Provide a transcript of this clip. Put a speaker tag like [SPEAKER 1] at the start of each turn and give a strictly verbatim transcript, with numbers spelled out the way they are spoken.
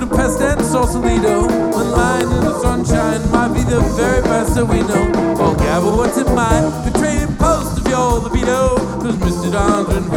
[SPEAKER 1] Budapest and Sausalito, when lying in the sunshine might be the very best that we know. Oh, Gabba, what's in my betraying post of your libido? Cause Mister Donaldson